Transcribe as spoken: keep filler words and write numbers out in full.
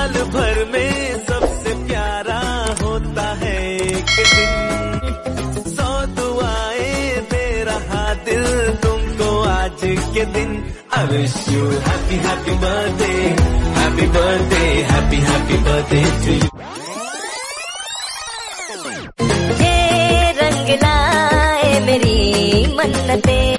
साल भर में सबसे प्यारा होता है एक दिन, सौ दुआएं दे रहा दिल तुमको आज के दिन। I wish you happy happy birthday, happy birthday, happy happy birthday to you. ये रंग लाए मेरी मन्नतें